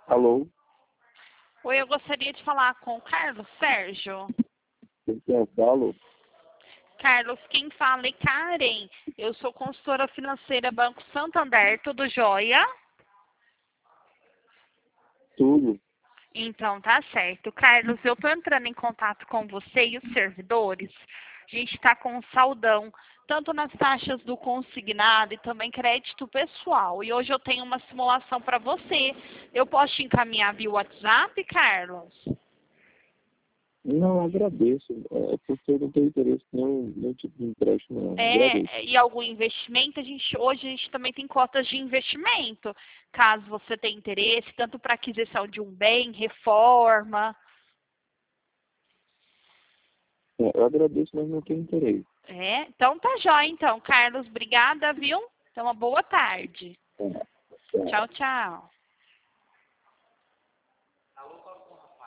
Alô? Oi, eu gostaria de falar com o Carlos Sérgio. Quem eu falo? Carlos, quem fala é Karen. Eu sou consultora financeira Banco Santander, tudo jóia? Tudo. Então, tá certo. Carlos, eu tô entrando em contato com você e os servidores. A gente está com um saldão, tanto nas taxas do consignado e também crédito pessoal. E hoje eu tenho uma simulação para você. Eu posso te encaminhar via WhatsApp, Carlos? Não, agradeço. É porque eu não tenho interesse em nenhum tipo de empréstimo, não. Agradeço. E algum investimento, hoje a gente também tem cotas de investimento, caso você tenha interesse, tanto para aquisição de um bem, reforma. Eu agradeço, mas não tenho interesse. Então tá jóia então, Carlos, obrigada, viu? Então uma boa tarde. É, é. Tchau, tchau.